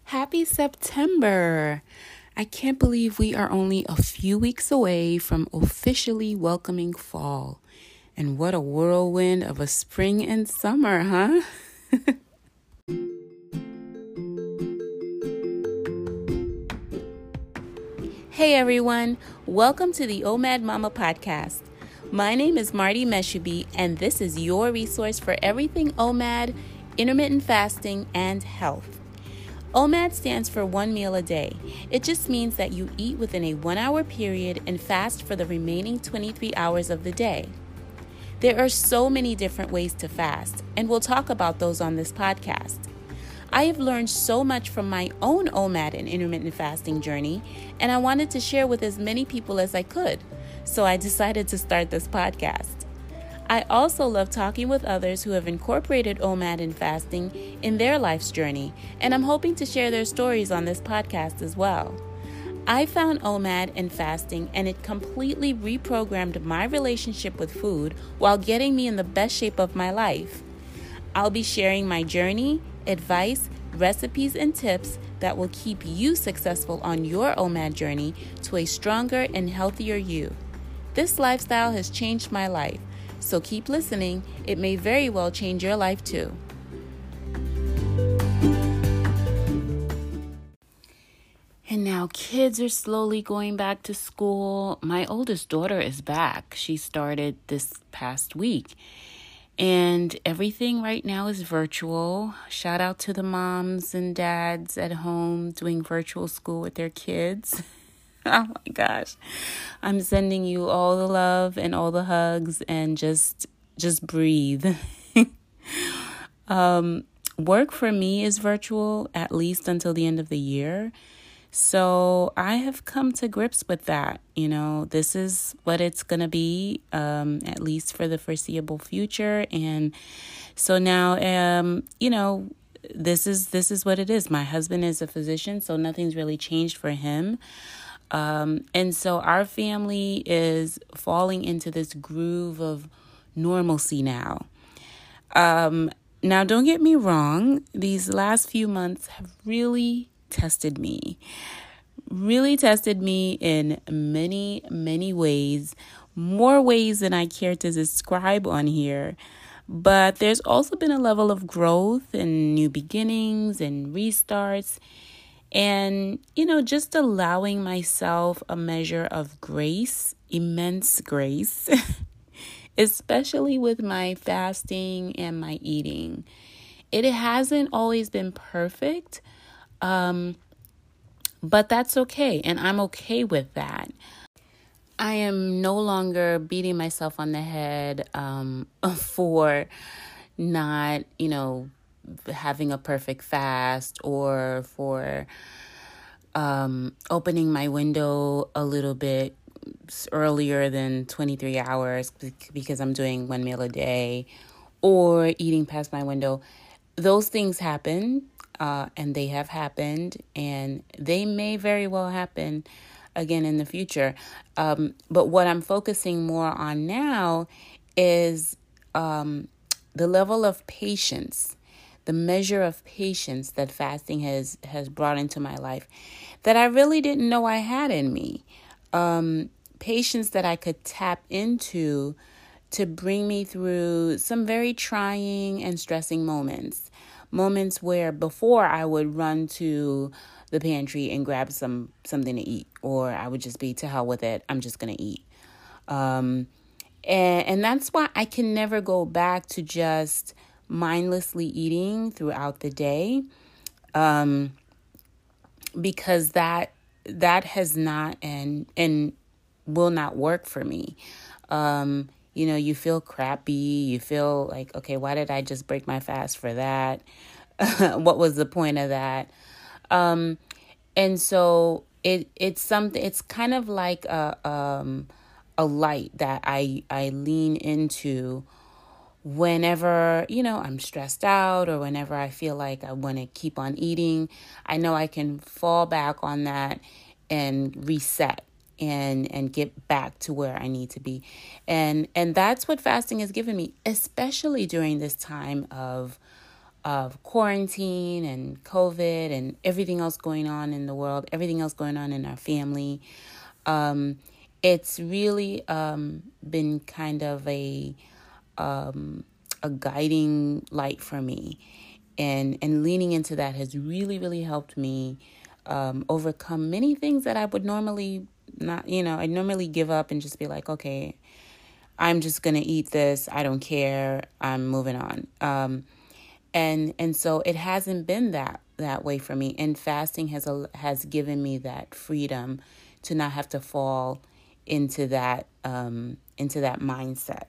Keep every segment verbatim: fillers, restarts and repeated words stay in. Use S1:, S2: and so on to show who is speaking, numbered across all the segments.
S1: Happy September! I can't believe we are only a few weeks away from officially welcoming fall. And what a whirlwind of a spring and summer, huh? Hey everyone, welcome to the O M A D Mama podcast. My name is Marty Meshubi, and this is your resource for everything O M A D, intermittent fasting, and health. O M A D stands for one meal a day. It just means that you eat within a one-hour period and fast for the remaining twenty-three hours of the day. There are so many different ways to fast, and we'll talk about those on this podcast. I have learned so much from my own O M A D and intermittent fasting journey, and I wanted to share with as many people as I could, so I decided to start this podcast. I also love talking with others who have incorporated O M A D and fasting in their life's journey, and I'm hoping to share their stories on this podcast as well. I found O M A D and fasting, and it completely reprogrammed my relationship with food while getting me in the best shape of my life. I'll be sharing my journey, advice, recipes, and tips that will keep you successful on your O M A D journey to a stronger and healthier you. This lifestyle has changed my life. So keep listening. It may very well change your life too. And now kids are slowly going back to school. My oldest daughter is back. She started this past week. And everything right now is virtual. Shout out to the moms and dads at home doing virtual school with their kids. Oh my gosh. I'm sending you all the love and all the hugs, and just just breathe. um, work for me is virtual, at least until the end of the year. So I have come to grips with that. You know, this is what it's going to be, um, at least for the foreseeable future. And so now, um, you know, this is this is what it is. My husband is a physician, so nothing's really changed for him. Um, and so our family is falling into this groove of normalcy now. Um, now, don't get me wrong. These last few months have really tested me, really tested me in many, many ways, more ways than I care to describe on here. But there's also been a level of growth and new beginnings and restarts. And, you know, just allowing myself a measure of grace, immense grace, especially with my fasting and my eating. It hasn't always been perfect, um, but that's okay. And I'm okay with that. I am no longer beating myself on the head um, for not, you know, having a perfect fast, or for um, opening my window a little bit earlier than twenty-three hours because I'm doing one meal a day, or eating past my window. Those things happen, uh, and they have happened, and they may very well happen again in the future. Um, but what I'm focusing more on now is um, the level of patience, the measure of patience that fasting has, has brought into my life that I really didn't know I had in me. Um, patience that I could tap into to bring me through some very trying and stressing moments. Moments where before I would run to the pantry and grab some something to eat, or I would just be, to hell with it, I'm just going to eat. Um, and, and that's why I can never go back to just mindlessly eating throughout the day, um, because that that has not and and will not work for me. Um, you know, you feel crappy. You feel like, okay, why did I just break my fast for that? What was the point of that? Um, and so it it's something. It's kind of like a um, a light that I I lean into whenever, you know, I'm stressed out, or whenever I feel like I want to keep on eating. I know I can fall back on that and reset and and get back to where I need to be. And and that's what fasting has given me, especially during this time of of quarantine and COVID and everything else going on in the world, everything else going on in our family. Um, it's really um, been kind of a um, a guiding light for me, and and leaning into that has really really helped me um, overcome many things that I would normally not, you know, I normally give up and just be like, okay, I'm just gonna eat this. I don't care. I'm moving on. Um, and and so it hasn't been that that way for me. And fasting has a, has given me that freedom to not have to fall into that um, into that mindset.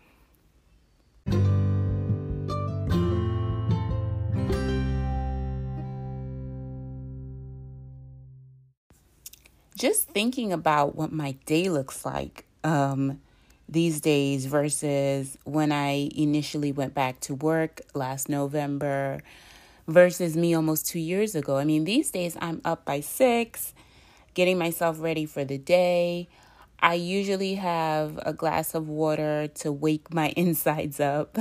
S1: Just thinking about what my day looks like um, these days versus when I initially went back to work last November versus me almost two years ago. I mean, these days I'm up by six, getting myself ready for the day. I usually have a glass of water to wake my insides up.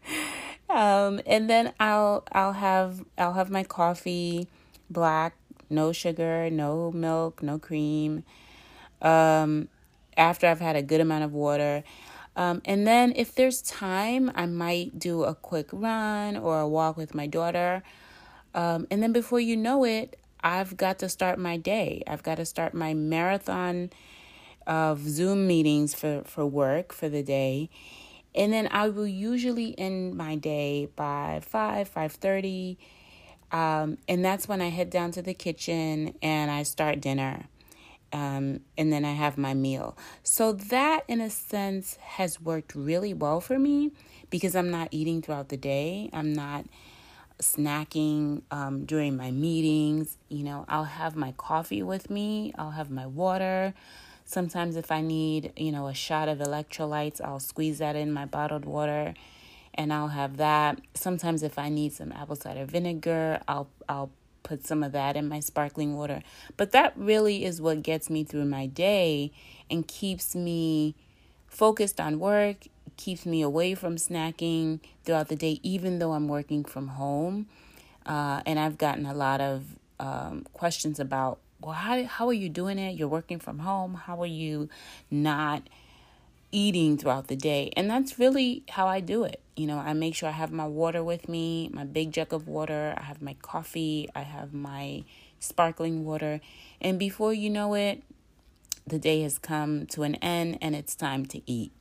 S1: Um, and then I'll I'll have I'll have my coffee, black, no sugar, no milk, no cream. Um, after I've had a good amount of water. Um, and then if there's time, I might do a quick run or a walk with my daughter. Um, and then before you know it, I've got to start my day. I've got to start my marathon of Zoom meetings for, for work for the day. And then I will usually end my day by five, five thirty. Um, and that's when I head down to the kitchen and I start dinner. Um, and then I have my meal. So that, in a sense, has worked really well for me because I'm not eating throughout the day. I'm not snacking um, during my meetings. You know, I'll have my coffee with me. I'll have my water. Sometimes if I need, you know, a shot of electrolytes, I'll squeeze that in my bottled water and I'll have that. Sometimes if I need some apple cider vinegar, I'll I'll put some of that in my sparkling water. But that really is what gets me through my day and keeps me focused on work, keeps me away from snacking throughout the day, even though I'm working from home. Uh, and I've gotten a lot of um, questions about, well, how how are you doing it? You're working from home. How are you not eating throughout the day? And that's really how I do it. You know, I make sure I have my water with me, my big jug of water. I have my coffee. I have my sparkling water. And before you know it, the day has come to an end and it's time to eat.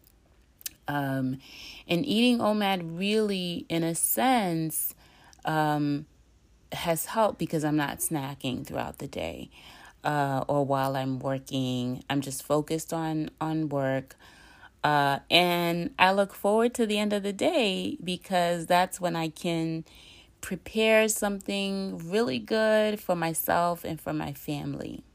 S1: Um, and eating O M A D really, in a sense, um, has helped because I'm not snacking throughout the day uh, or while I'm working. I'm just focused on, on work. Uh, and I look forward to the end of the day because that's when I can prepare something really good for myself and for my family.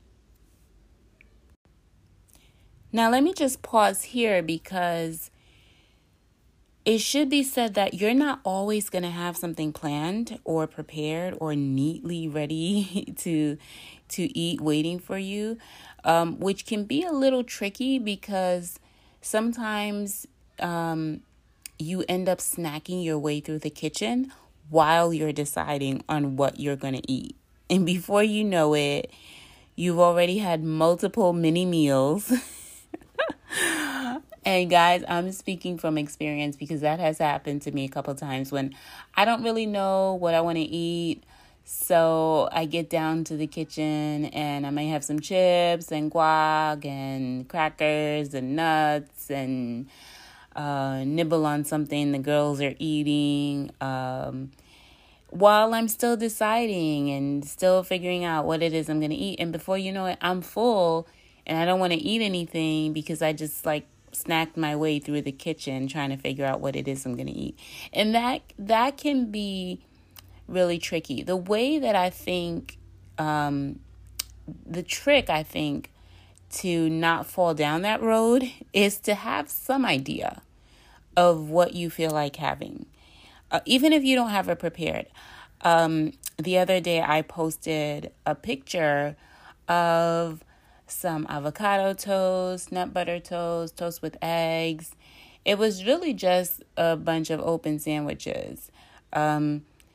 S1: Now, let me just pause here because it should be said that you're not always going to have something planned or prepared or neatly ready to to eat waiting for you, um, which can be a little tricky because sometimes um, you end up snacking your way through the kitchen while you're deciding on what you're going to eat. And before you know it, you've already had multiple mini meals. And guys, I'm speaking from experience because that has happened to me a couple times when I don't really know what I want to eat. So I get down to the kitchen and I may have some chips and guac and crackers and nuts and uh, nibble on something the girls are eating um, while I'm still deciding and still figuring out what it is I'm going to eat. And before you know it, I'm full and I don't want to eat anything because I just like snacked my way through the kitchen trying to figure out what it is I'm going to eat. And that that can be really tricky. The way that I think, um, the trick I think to not fall down that road is to have some idea of what you feel like having. Uh, even if you don't have it prepared. Um, the other day I posted a picture of some avocado toast, nut butter toast, toast with eggs. It was really just a bunch of open sandwiches. Um,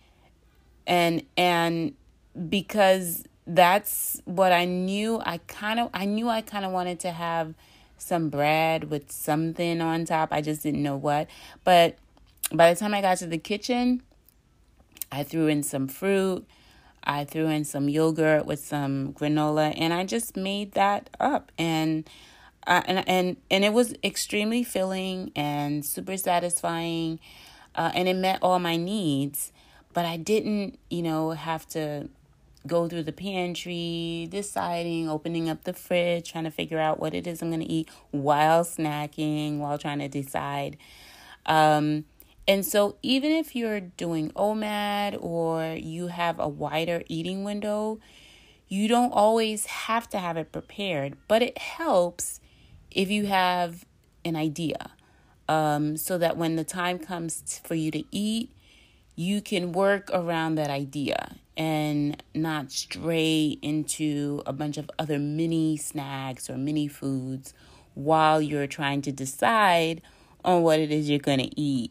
S1: And and because that's what I knew, I kind of I knew I kind of wanted to have some bread with something on top. I just didn't know what. But by the time I got to the kitchen, I threw in some fruit. I threw in some yogurt with some granola, and I just made that up. And uh, and and and it was extremely filling and super satisfying, uh, and it met all my needs. But I didn't, you know, have to go through the pantry, deciding, opening up the fridge, trying to figure out what it is I'm going to eat while snacking, while trying to decide. Um, and so even if you're doing O M A D or you have a wider eating window, you don't always have to have it prepared, but it helps if you have an idea, um, so that when the time comes for you to eat, you can work around that idea and not stray into a bunch of other mini snacks or mini foods while you're trying to decide on what it is you're going to eat.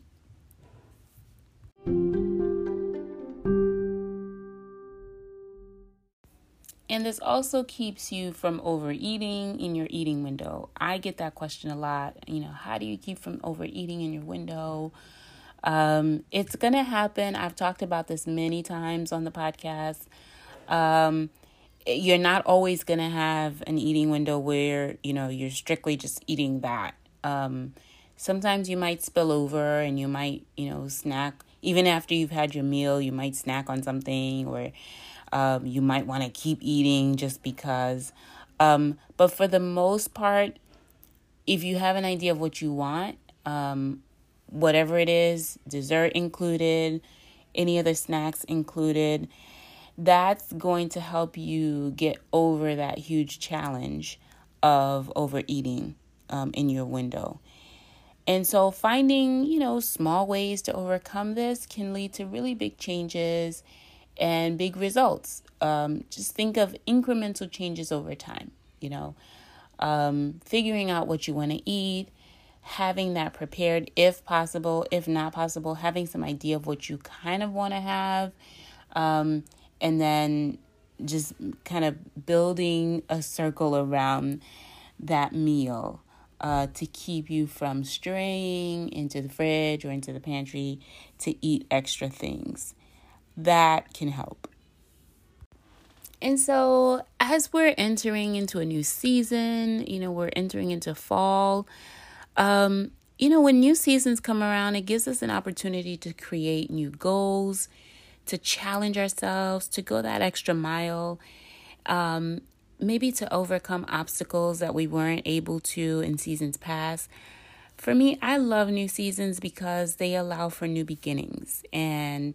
S1: And this also keeps you from overeating in your eating window. I get that question a lot. You know, how do you keep from overeating in your window? Um, it's going to happen. I've talked about this many times on the podcast. Um, you're not always going to have an eating window where, you know, you're strictly just eating that. Um, sometimes you might spill over and you might, you know, snack. Even after you've had your meal, you might snack on something, or um, you might want to keep eating just because. Um, but for the most part, if you have an idea of what you want, um, whatever it is, dessert included, any other snacks included, that's going to help you get over that huge challenge of overeating um, in your window. And so finding, you know, small ways to overcome this can lead to really big changes and big results. Um, just think of incremental changes over time, you know, um, figuring out what you want to eat, having that prepared if possible, if not possible, having some idea of what you kind of want to have, um, and then just kind of building a circle around that meal uh, to keep you from straying into the fridge or into the pantry to eat extra things. That can help. And so as we're entering into a new season, you know, we're entering into fall, um, you know, when new seasons come around, it gives us an opportunity to create new goals, to challenge ourselves, to go that extra mile, um, maybe to overcome obstacles that we weren't able to in seasons past. For me, I love new seasons because they allow for new beginnings and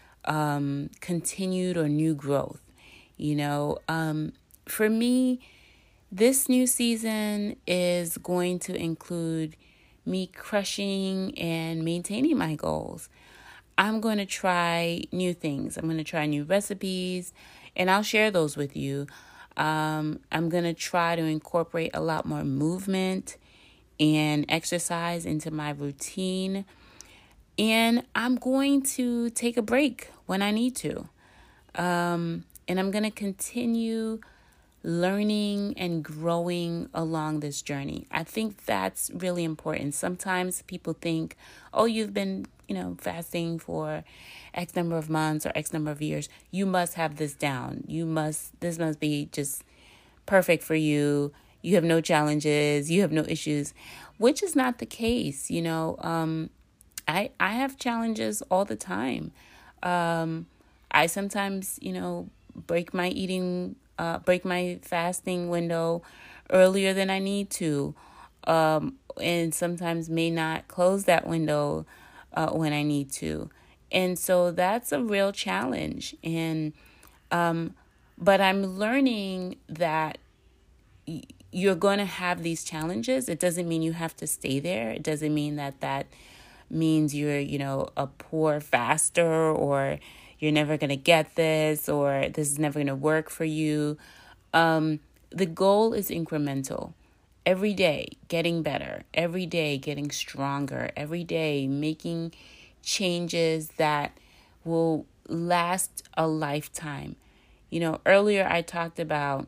S1: um, continued or new growth. You know, um, for me, this new season is going to include me crushing and maintaining my goals. I'm going to try new things. I'm going to try new recipes, and I'll share those with you. Um, I'm going to try to incorporate a lot more movement and exercise into my routine. And I'm going to take a break when I need to. Um, and I'm going to continue learning and growing along this journey. I think that's really important. Sometimes people think, oh, you've been, you know, fasting for X number of months or X number of years. You must have this down. You must, this must be just perfect for you. You have no challenges. You have no issues, which is not the case. You know, um, I, I have challenges all the time. Um, I sometimes, you know, break my eating, uh, break my fasting window earlier than I need to, um, and sometimes may not close that window uh, when I need to. And so that's a real challenge. And, um, but I'm learning that y- you're going to have these challenges. It doesn't mean you have to stay there. It doesn't mean that that means you're, you know, a poor faster, or you're never going to get this, or this is never going to work for you. Um, the goal is incremental. Every day, getting better. Every day, getting stronger. Every day, making changes that will last a lifetime. You know, earlier I talked about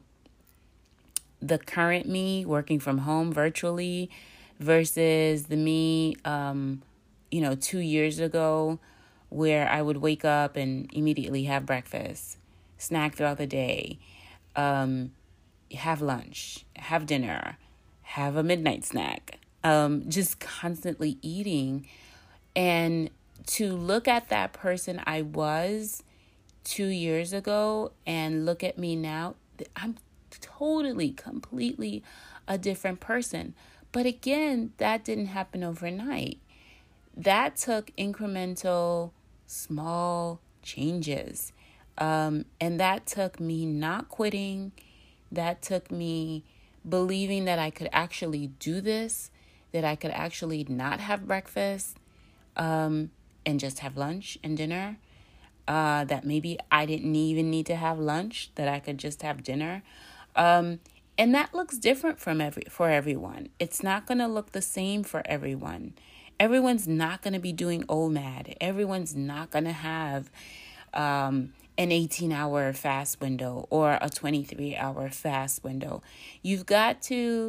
S1: the current me working from home virtually versus the me, um, you know, two years ago, where I would wake up and immediately have breakfast, snack throughout the day, um, have lunch, have dinner, have a midnight snack, um, just constantly eating. And to look at that person I was two years ago and look at me now, I'm totally, completely a different person. But again, that didn't happen overnight. That took incremental, small changes. Um, and that took me not quitting. That took me believing that I could actually do this, that I could actually not have breakfast um, and just have lunch and dinner. Uh, that maybe I didn't even need to have lunch, that I could just have dinner. Um, and that looks different from every for everyone. It's not going to look the same for everyone. Everyone's not going to be doing O M A D. Everyone's not going to have um, an eighteen-hour fast window or a twenty-three-hour fast window. You've got to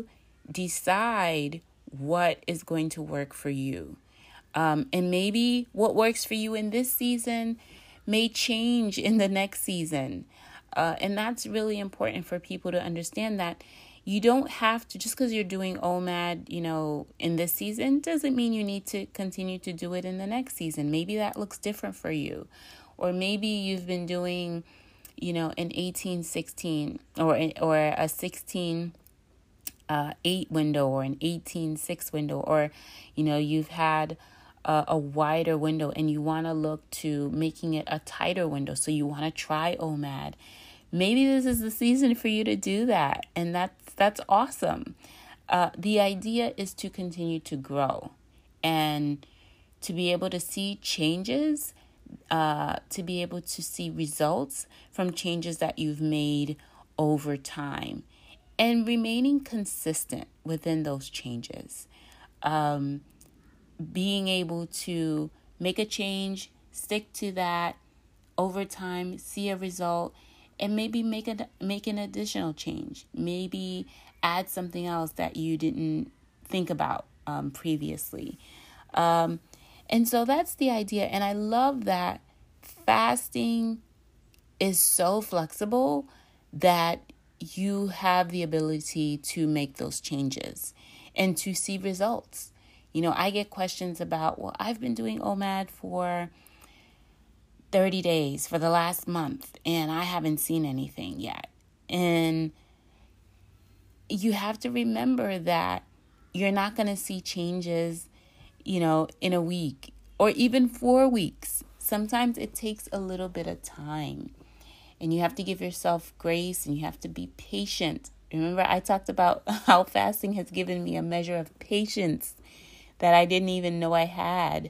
S1: decide what is going to work for you. Um, and maybe what works for you in this season may change in the next season. Uh, and that's really important for people to understand, that you don't have to, just because you're doing O M A D, you know, in this season, doesn't mean you need to continue to do it in the next season. Maybe that looks different for you. Or maybe you've been doing, you know, an eighteen sixteen or, or a sixteen uh, eight window or an eighteen six window, or, you know, you've had a, a wider window and you want to look to making it a tighter window. So you want to try O M A D. Maybe this is the season for you to do that. And that's, that's awesome. Uh, the idea is to continue to grow and to be able to see changes, uh, to be able to see results from changes that you've made over time, and remaining consistent within those changes. Um, being able to make a change, stick to that over time, see a result, and maybe make a, make an additional change. Maybe add something else that you didn't think about um, previously. Um, and so that's the idea. And I love that fasting is so flexible that you have the ability to make those changes and to see results. You know, I get questions about, well, I've been doing O M A D for thirty days, for the last month, and I haven't seen anything yet. And you have to remember that you're not going to see changes, you know, in a week or even four weeks. Sometimes it takes a little bit of time, and you have to give yourself grace and you have to be patient. Remember, I talked about how fasting has given me a measure of patience that I didn't even know I had.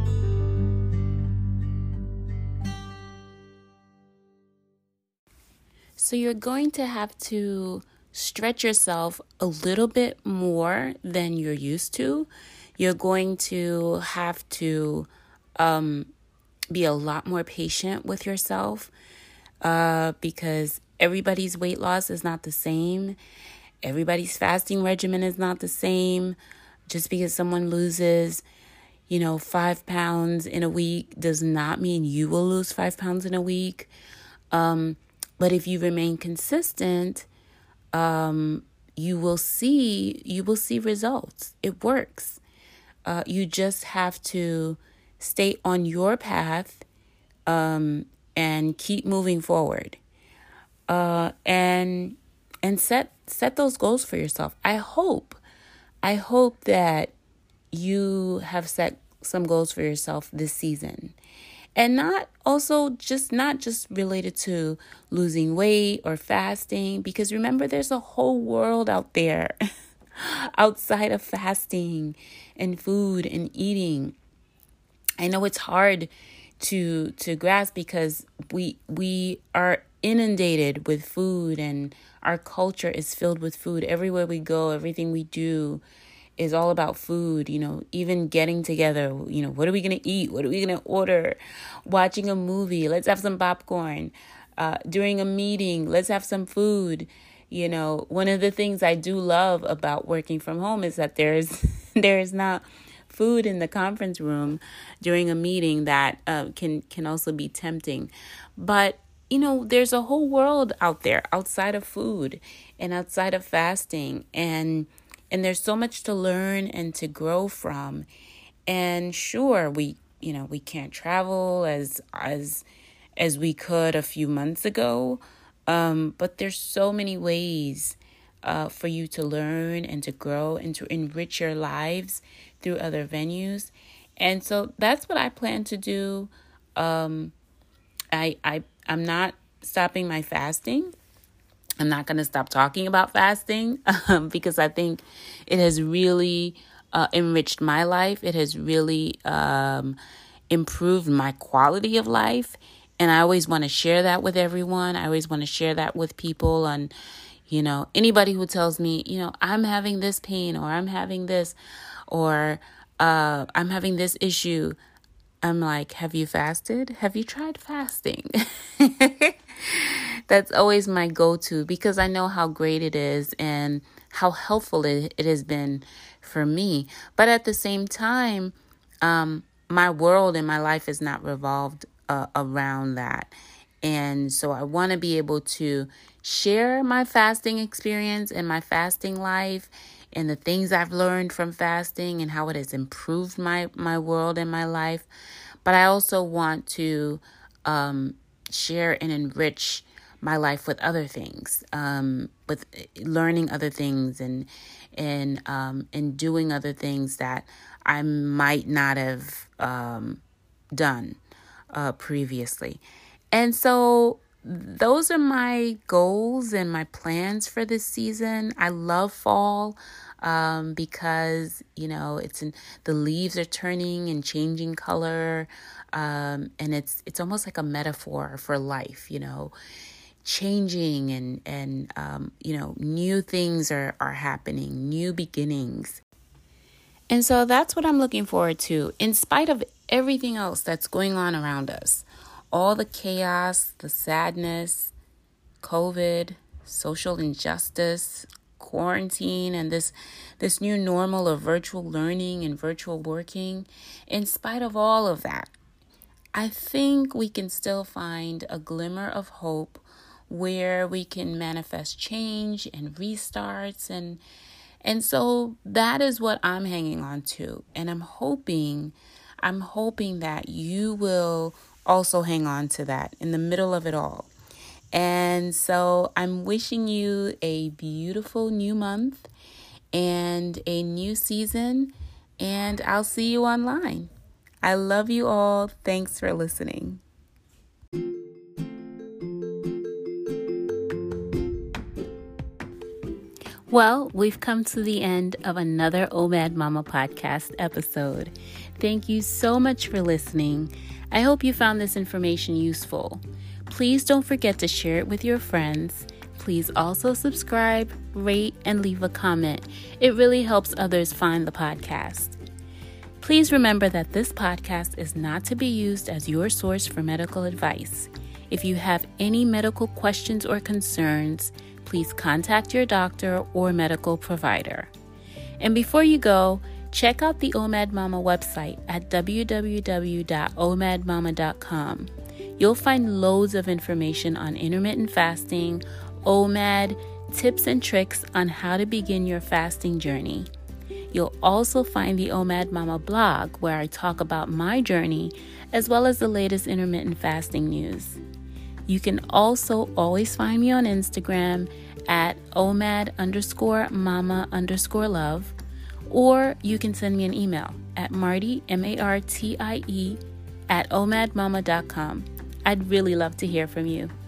S1: So you're going to have to stretch yourself a little bit more than you're used to. You're going to have to um, be a lot more patient with yourself uh, because everybody's weight loss is not the same. Everybody's fasting regimen is not the same. Just because someone loses, you know, five pounds in a week does not mean you will lose five pounds in a week. Um, but if you remain consistent, um, you will see, you will see results. It works. Uh, you just have to stay on your path, um, and keep moving forward. Uh, and, and set, set those goals for yourself. I hope, I hope that you have set some goals for yourself this season. And not also just not just related to losing weight or fasting, because remember, there's a whole world out there outside of fasting and food and eating. I know it's hard to to grasp because we we are inundated with food and our culture is filled with food everywhere we go, everything we do. is all about food, you know, even getting together, you know, what are we going to eat? What are we going to order? Watching a movie, let's have some popcorn. Uh, during a meeting, let's have some food. You know, one of the things I do love about working from home is that there's there's not food in the conference room during a meeting that uh, can can also be tempting. But, you know, there's a whole world out there outside of food and outside of fasting. And and there's so much to learn and to grow from. And sure, we, you know, we can't travel as as as we could a few months ago. Um, but there's so many ways uh, for you to learn and to grow and to enrich your lives through other venues. And so that's what I plan to do. Um, I, I, I'm not stopping my fasting. I'm not going to stop talking about fasting um, because I think it has really uh, enriched my life. It has really um, improved my quality of life. And I always want to share that with everyone. I always want to share that with people. And, you know, anybody who tells me, you know, I'm having this pain or I'm having this or uh, I'm having this issue. I'm like, have you fasted? Have you tried fasting? That's always my go-to because I know how great it is and how helpful it, it has been for me. But at the same time, um, my world and my life is not revolved uh, around that. And so I want to be able to share my fasting experience and my fasting life and the things I've learned from fasting and how it has improved my, my world and my life. But I also want to um, share and enrich my life with other things, um, with learning other things and and um, and doing other things that I might not have um, done uh, previously. And so those are my goals and my plans for this season. I love fall um, because, you know, it's in, the leaves are turning and changing color. Um, and it's it's almost like a metaphor for life, you know, changing and, and um, you know, new things are, are happening, new beginnings. And so that's what I'm looking forward to, in spite of everything else that's going on around us. All the chaos, the sadness, COVID, social injustice, quarantine, and this this new normal of virtual learning and virtual working. In spite of all of that, I think we can still find a glimmer of hope where we can manifest change and restarts. And and so that is what I'm hanging on to. And I'm hoping, I'm hoping that you will also hang on to that in the middle of it all. And so I'm wishing you a beautiful new month and a new season, and I'll see you online. I love you all. Thanks for listening. Well, we've come to the end of another O M A D Mama podcast episode. Thank you so much for listening. I hope you found this information useful. Please don't forget to share it with your friends. Please also subscribe, rate, and leave a comment. It really helps others find the podcast. Please remember that this podcast is not to be used as your source for medical advice. If you have any medical questions or concerns, please contact your doctor or medical provider. And before you go, check out the O M A D Mama website at w w w dot o m a d mama dot com. You'll find loads of information on intermittent fasting, O M A D, tips and tricks on how to begin your fasting journey. You'll also find the O M A D Mama blog where I talk about my journey as well as the latest intermittent fasting news. You can also always find me on Instagram at omad underscore mama underscore love, or you can send me an email at martie, M A R T I E, at o m a d mama dot com. I'd really love to hear from you.